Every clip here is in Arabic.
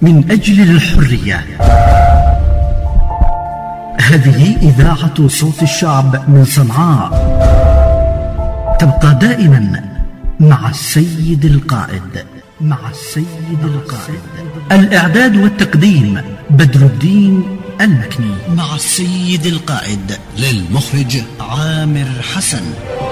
من أجل الحرية. هذه إذاعة صوت الشعب من صنعاء، تبقى دائما مع السيد القائد. الإعداد والتقديم بدر الدين المكني، مع السيد القائد للمخرج عامر حسن.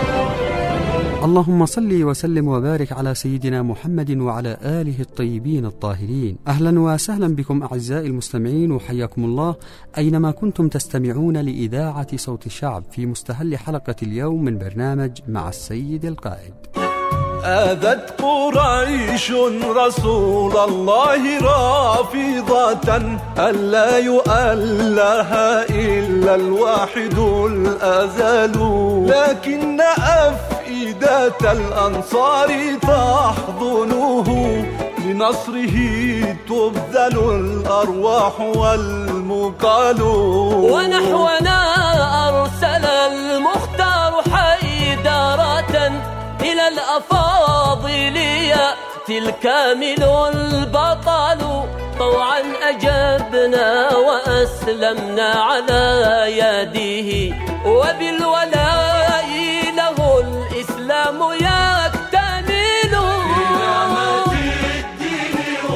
اللهم صل وسلم وبارك على سيدنا محمد وعلى آله الطيبين الطاهرين. أهلا وسهلا بكم أعزائي المستمعين، وحياكم الله أينما كنتم تستمعون لإذاعة صوت الشعب في مستهل حلقة اليوم من برنامج مع السيد القائد. آذت قريش رسول الله رافضة ألا يؤلها إلا الواحد الأزل، لكن أفئدة الأنصار تحضنه، لنصره تبذل الأرواح والمقال. ونحونا أرسل المختار حيدرة إلى الأفاضل يأتي الكامل البطل، طوعا أجبنا وأسلمنا على يده، وبالولاء له الإسلام يكتمل. بنعمة الدين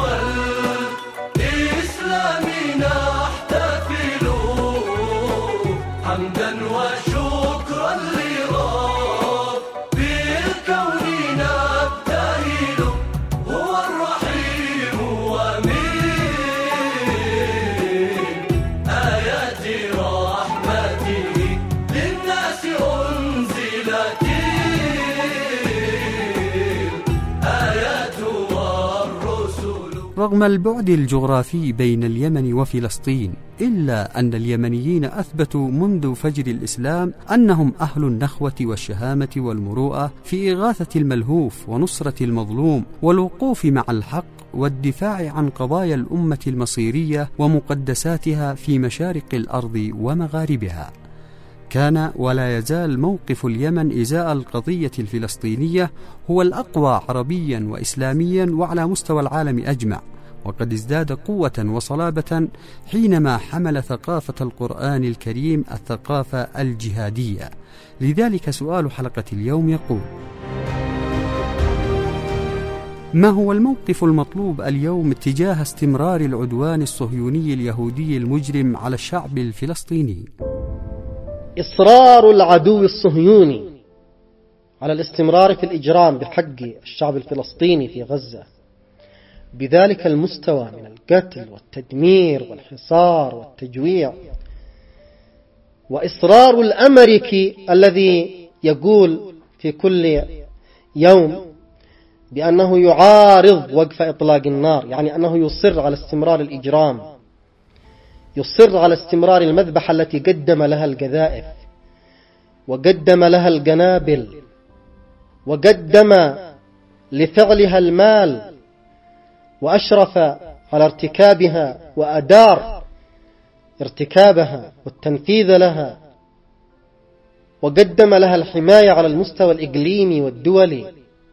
والإسلام نحتفل، حمدا وشكرا لرب بالكون نبتهل، هو الرحيم ومن آيات رحمته للناس أنزلت الآيات والرسل. رغم البعد الجغرافي بين اليمن وفلسطين، إلا أن اليمنيين أثبتوا منذ فجر الإسلام أنهم أهل النخوة والشهامة والمروءة في إغاثة الملهوف ونصرة المظلوم والوقوف مع الحق والدفاع عن قضايا الأمة المصيرية ومقدساتها في مشارق الأرض ومغاربها. كان ولا يزال موقف اليمن إزاء القضية الفلسطينية هو الأقوى عربيا وإسلاميا وعلى مستوى العالم أجمع، وقد ازداد قوة وصلابة حينما حمل ثقافة القرآن الكريم الثقافة الجهادية. لذلك سؤال حلقة اليوم يقول: ما هو الموقف المطلوب اليوم تجاه استمرار العدوان الصهيوني اليهودي المجرم على الشعب الفلسطيني؟ إصرار العدو الصهيوني على الاستمرار في الإجرام بحق الشعب الفلسطيني في غزة بذلك المستوى من القتل والتدمير والحصار والتجويع، وإصرار الأمريكي الذي يقول في كل يوم بأنه يعارض وقف إطلاق النار، يعني أنه يصر على استمرار الإجرام، يصر على استمرار المذبحة التي قدم لها القذائف وقدم لها القنابل وقدم لفعلها المال وأشرف على ارتكابها وأدار ارتكابها والتنفيذ لها، وقدم لها الحماية على المستوى الإقليمي والدولي.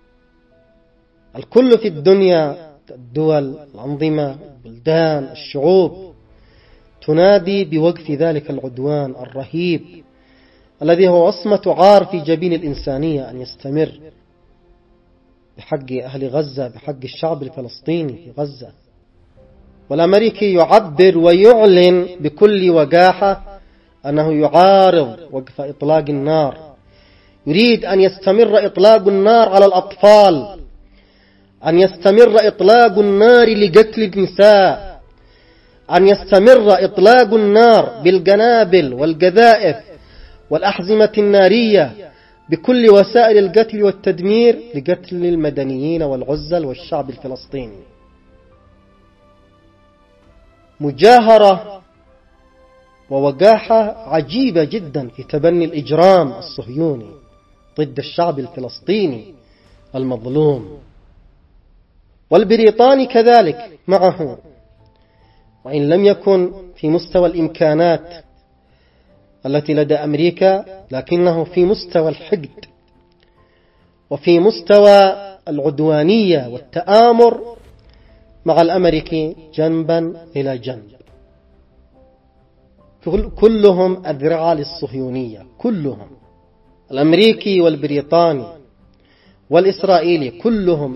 الكل في الدنيا، الدول، الأنظمة، البلدان، الشعوب، تنادي بوقف ذلك العدوان الرهيب الذي هو وصمة عار في جبين الإنسانية أن يستمر بحق أهل غزة، بحق الشعب الفلسطيني في غزة. والأمريكي يعبر ويعلن بكل وقاحة أنه يعارض وقف إطلاق النار، يريد أن يستمر إطلاق النار على الأطفال، أن يستمر إطلاق النار لقتل النساء، أن يستمر إطلاق النار بالقنابل والقذائف والأحزمة النارية بكل وسائل القتل والتدمير لقتل المدنيين والعزل والشعب الفلسطيني. مجاهرة ووقاحة عجيبة جدا في تبني الإجرام الصهيوني ضد الشعب الفلسطيني المظلوم. والبريطاني كذلك معه، وإن لم يكن في مستوى الإمكانات التي لدى أمريكا، لكنه في مستوى الحقد وفي مستوى العدوانية والتآمر مع الأمريكي جنبا إلى جنب، كلهم أذرع للصهيونية، كلهم الأمريكي والبريطاني والإسرائيلي كلهم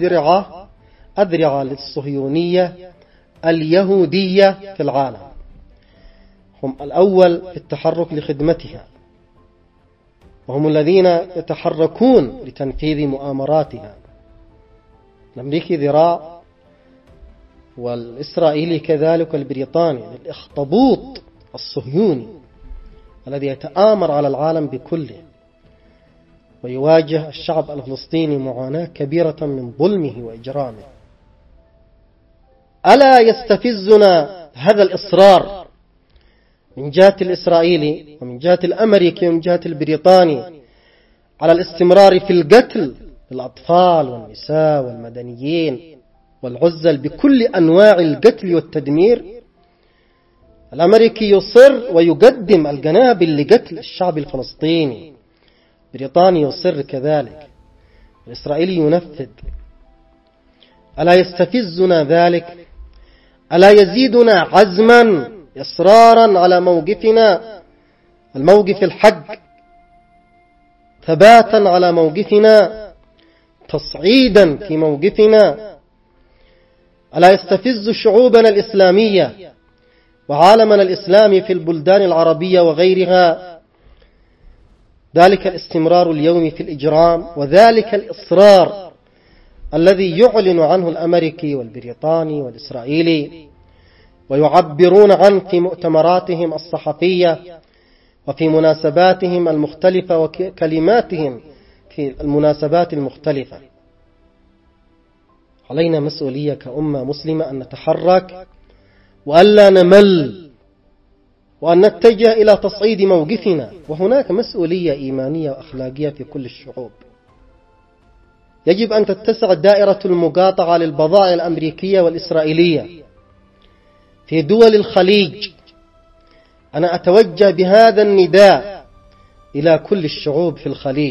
أذرع للصهيونية اليهودية في العالم، هم الأول في التحرك لخدمتها، وهم الذين يتحركون لتنفيذ مؤامراتها. الأمريكي ذراع والإسرائيلي كذلك والبريطاني، الأخطبوط الصهيوني الذي يتآمر على العالم بكله ويواجه الشعب الفلسطيني معاناة كبيرة من ظلمه وإجرامه. ألا يستفزنا هذا الإصرار من جهة الإسرائيلي ومن جهة الأمريكي ومن جهة البريطاني على الاستمرار في القتل للأطفال والنساء والمدنيين والعزل بكل أنواع القتل والتدمير؟ الأمريكي يصر ويقدم القنابل لقتل الشعب الفلسطيني، بريطاني يصر كذلك، الإسرائيلي ينفذ. ألا يستفزنا ذلك؟ ألا يزيدنا عزما إصرارا على موقفنا، الموقف الحق، ثباتا على موقفنا، تصعيدا في موقفنا؟ ألا يستفز شعوبنا الإسلامية وعالمنا الإسلامي في البلدان العربية وغيرها ذلك الاستمرار اليومي في الإجرام، وذلك الإصرار الذي يعلن عنه الأمريكي والبريطاني والإسرائيلي ويعبرون عنه في مؤتمراتهم الصحفية وفي مناسباتهم المختلفة وكلماتهم في المناسبات المختلفة؟ علينا مسؤولية كأمة مسلمة أن نتحرك وألا نمل وأن نتجه إلى تصعيد موقفنا، وهناك مسؤولية إيمانية وأخلاقية في كل الشعوب. يجب أن تتسع دائرة المقاطعة للبضائع الأمريكية والإسرائيلية في دول الخليج. أنا أتوجه بهذا النداء إلى كل الشعوب في الخليج: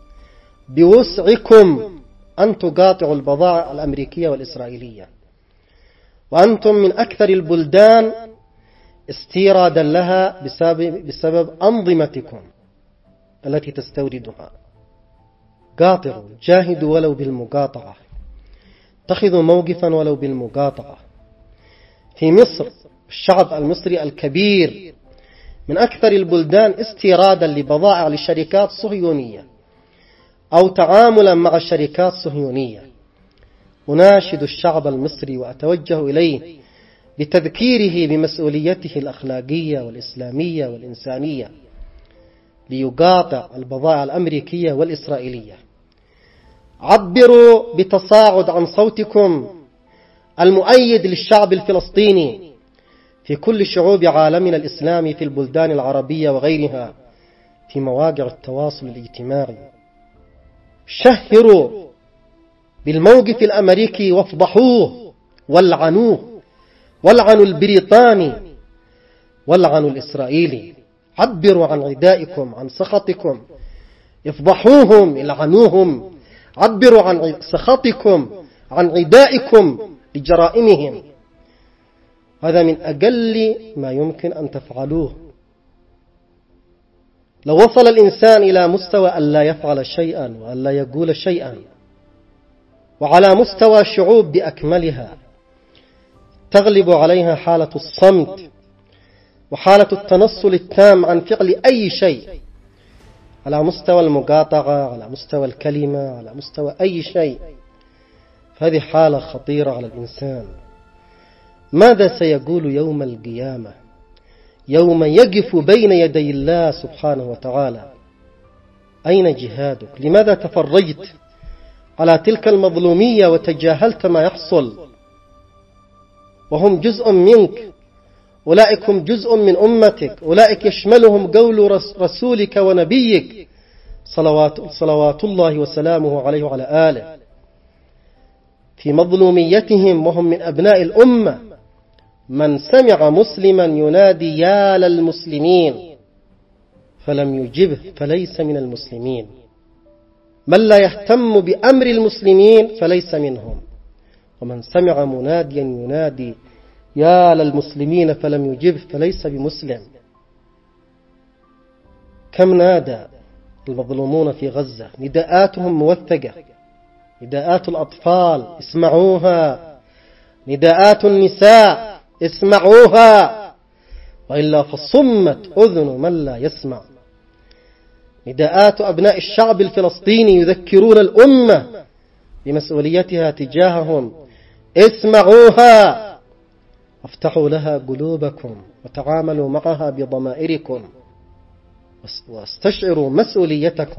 بوسعكم أن تقاطعوا البضائع الأمريكية والإسرائيلية، وأنتم من أكثر البلدان استيرادا لها بسبب أنظمتكم التي تستوردها. قاطعوا، جاهدوا ولو بالمقاطعة، اتخذوا موقفا ولو بالمقاطعة. في مصر الشعب المصري الكبير من أكثر البلدان استيرادا لبضائع لشركات صهيونية أو تعاملا مع شركات صهيونية. أناشد الشعب المصري وأتوجه إليه بتذكيره بمسؤوليته الأخلاقية والإسلامية والإنسانية ليقاطع البضائع الأمريكية والإسرائيلية. عبروا بتصاعد عن صوتكم المؤيد للشعب الفلسطيني في كل شعوب عالمنا الإسلامي في البلدان العربية وغيرها في مواقع التواصل الاجتماعي. شهروا بالموقف الأمريكي وافضحوه والعنوه، والعنوا البريطاني والعنوا الإسرائيلي. عبروا عن عدائكم، عن سخطكم، افضحوهم، العنوهم. عبروا عن سخطكم، عن عدائكم لجرائمهم. هذا من أقل ما يمكن أن تفعلوه. لو وصل الإنسان إلى مستوى أن لا يفعل شيئا وأن لا يقول شيئا، وعلى مستوى الشعوب بأكملها تغلب عليها حالة الصمت وحالة التنصل التام عن فعل أي شيء على مستوى المقاطعة، على مستوى الكلمة، على مستوى أي شيء، فهذه حالة خطيرة على الإنسان. ماذا سيقول يوم القيامة يوم يقف بين يدي الله سبحانه وتعالى؟ أين جهادك؟ لماذا تفرجت على تلك المظلومية وتجاهلت ما يحصل؟ وهم جزء منك، أولئك هم جزء من أمتك، أولئك يشملهم قول رسولك ونبيك صلوات الله وسلامه عليه وعلى آله في مظلوميتهم، وهم من أبناء الأمة. من سمع مسلما ينادي يا للمسلمين فلم يجبه فليس من المسلمين، من لا يهتم بأمر المسلمين فليس منهم، ومن سمع مناديا ينادي يا للمسلمين فلم يجب فليس بمسلم. كم نادى المظلومون في غزة، نداءاتهم موثقة، نداءات الأطفال اسمعوها، نداءات النساء اسمعوها، وإلا فصمت أذن من لا يسمع. نداءات أبناء الشعب الفلسطيني يذكرون الأمة بمسؤوليتها تجاههم، اسمعوها، وافتحوا لها قلوبكم وتعاملوا معها بضمائركم واستشعروا مسؤوليتكم.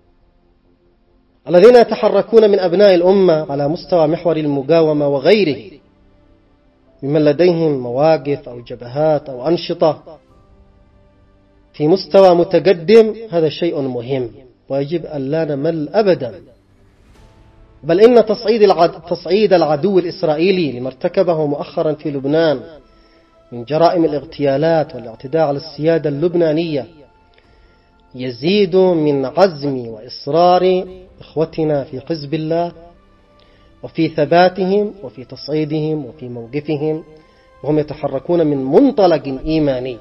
الذين يتحركون من أبناء الأمة على مستوى محور المقاومة وغيره ممن لديهم مواقف أو جبهات أو أنشطة في مستوى متقدم، هذا شيء مهم ويجب أن لا نمل أبدا. بل إن تصعيد العدو الإسرائيلي لما ارتكبه مؤخرا في لبنان من جرائم الاغتيالات والاعتداء على السيادة اللبنانية يزيد من عزم وإصرار إخوتنا في حزب الله وفي ثباتهم وفي تصعيدهم وفي موقفهم، وهم يتحركون من منطلق إيماني.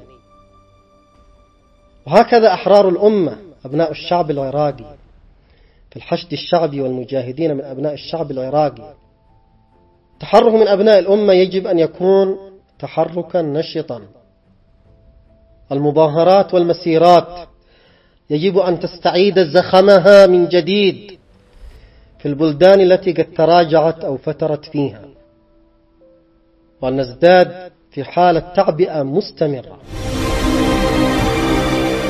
وهكذا أحرار الأمة أبناء الشعب العراقي في الحشد الشعبي والمجاهدين من أبناء الشعب العراقي. التحرك من أبناء الأمة يجب أن يكون تحركا نشطا. المظاهرات والمسيرات يجب أن تستعيد زخمها من جديد في البلدان التي قد تراجعت أو فترت فيها، وأن نزداد في حالة تعبئة مستمرة.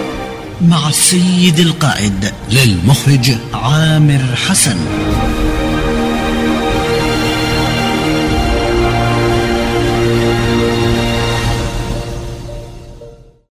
مع السيد القائد للمخرج عامر حسن.